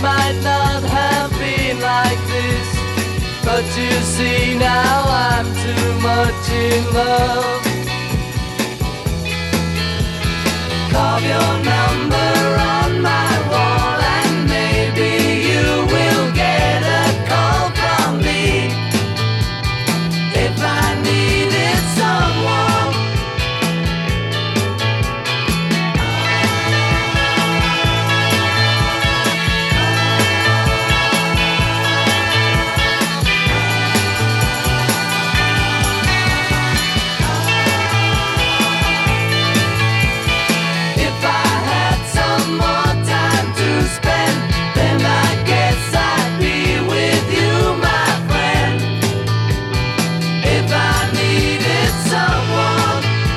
might not have been like this, but you see now I'm too much in love. Carve your number on my wall and maybe you will get a call from me if I needed someone. If I had some more time to spend, then I guess I'd be with you, my friend. If I needed someone,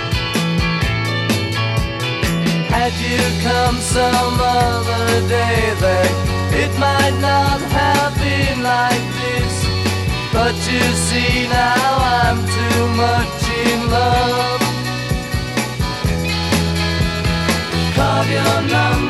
had you come some other day, then it might not have been like this, but you see now I'm too much in love. Carve your number